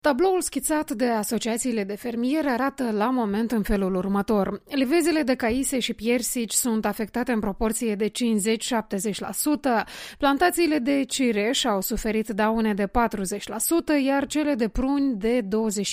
Tabloul schițat de asociațiile de fermieri arată la moment în felul următor. Livezile de caise și piersici sunt afectate în proporție de 50-70%, plantațiile de cireș au suferit daune de 40%, iar cele de pruni de 25%.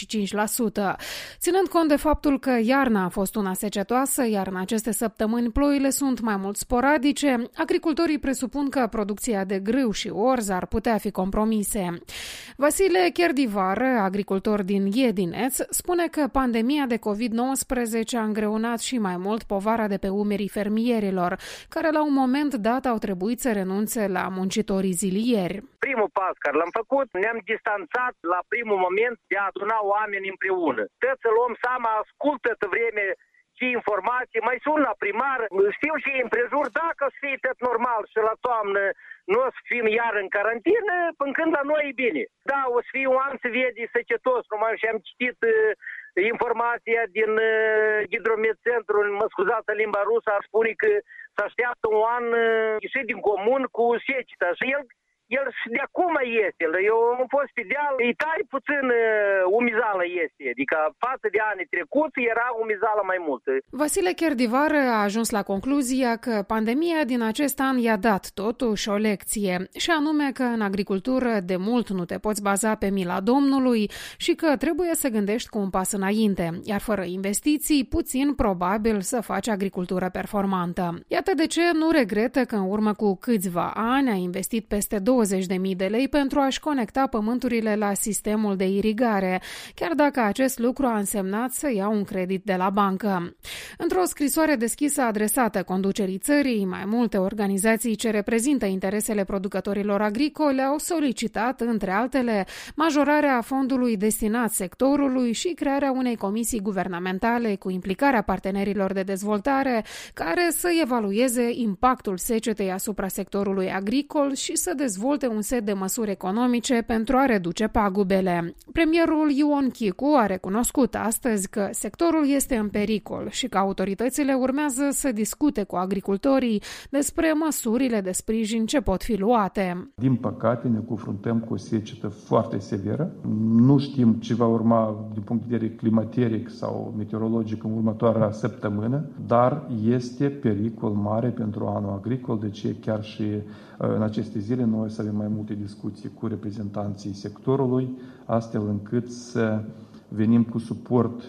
Ținând cont de faptul că iarna a fost una secetoasă, iar în aceste săptămâni ploile sunt mai mult sporadice, agricultorii presupun că producția de grâu și orz ar putea fi compromise. Vasile Cherdivar, agricultor din Iedineț, spune că pandemia de COVID-19 a îngreunat și mai mult povara de pe umerii fermierilor, care la un moment dat au trebuit să renunțe la muncitorii zilieri. Primul pas care l-am făcut, ne-am distanțat la primul moment de a aduna oameni împreună. Trebuie să luăm seama, ascultă vreme și informații, mai sun la primar, știu și împrejur, dacă o să fie tot normal și la toamnă nu o să fim iar în carantină, până când la noi e bine. Da, o să fie un an să vede secetos, numai și am citit informația din Hidrometcentrul, mă scuzați limba rusă, ar spune că se așteaptă un an ieșit din comun cu seceta și el și de acum este. Eu am fost pe deal, îi tai puțin umizală este. Adică față de anii trecuți era umizală mai mult. Vasile Cherdivar a ajuns la concluzia că pandemia din acest an i-a dat totuși o lecție, și anume că în agricultură de mult nu te poți baza pe mila Domnului și că trebuie să gândești cu un pas înainte, iar fără investiții, puțin probabil să faci agricultură performantă. Iată de ce nu regretă că în urmă cu câțiva ani a investit peste 20.000 de lei pentru a-și conecta pământurile la sistemul de irigare, chiar dacă acest lucru a însemnat să ia un credit de la bancă. Într-o scrisoare deschisă adresată conducerii țării, mai multe organizații ce reprezintă interesele producătorilor agricole au solicitat, între altele, majorarea fondului destinat sectorului și crearea unei comisii guvernamentale cu implicarea partenerilor de dezvoltare care să evalueze impactul secetei asupra sectorului agricol și să dezvolte un set de măsuri economice pentru a reduce pagubele. Premierul Ion Chicu a recunoscut astăzi că sectorul este în pericol și că autoritățile urmează să discute cu agricultorii despre măsurile de sprijin ce pot fi luate. Din păcate ne confruntăm cu o secetă foarte severă. Nu știm ce va urma din punct de vedere climateric sau meteorologic în următoarea săptămână, dar este pericol mare pentru anul agricol, de ce chiar și în aceste zile noi să avem mai multe discuții cu reprezentanții sectorului, astfel încât să venim cu suport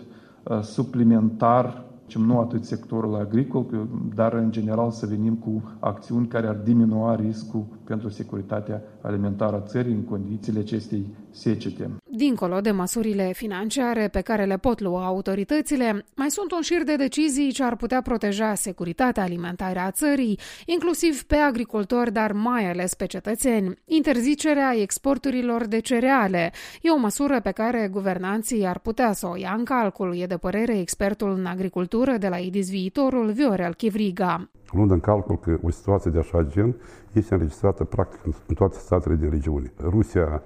suplimentar, nu atât sectorul agricol, dar în general să venim cu acțiuni care ar diminua riscul pentru securitatea alimentară a țării în condițiile acestei secete. Dincolo de măsurile financiare pe care le pot lua autoritățile, mai sunt un șir de decizii ce ar putea proteja securitatea alimentară a țării, inclusiv pe agricultori, dar mai ales pe cetățeni. Interzicerea exporturilor de cereale e o măsură pe care guvernanții ar putea să o ia în calcul, e de părere expertul în agricultură de la IDIS Viitorul, Viorel Chivriga. Luând în calcul că o situație de așa gen este înregistrată practic în toate statele din regiune. Rusia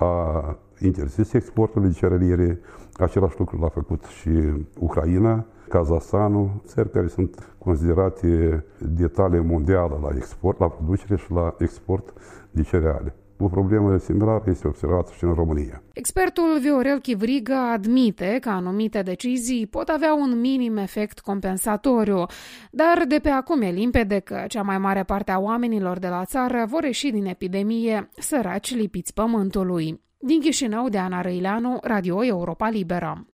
a interzis exportul de cerealiere, același lucru l-a făcut și Ucraina, Kazahstanul, țări care sunt considerate de talie mondială la export, la producere și la export de cereale. O problemă similară este observată și în România. Expertul Viorel Chivriga admite că anumite decizii pot avea un minim efect compensatoriu, dar de pe acum e limpede că cea mai mare parte a oamenilor de la țară vor ieși din epidemie săraci lipiți pământului. Din Chișinău, Deana Răileanu, Radio Europa Liberă.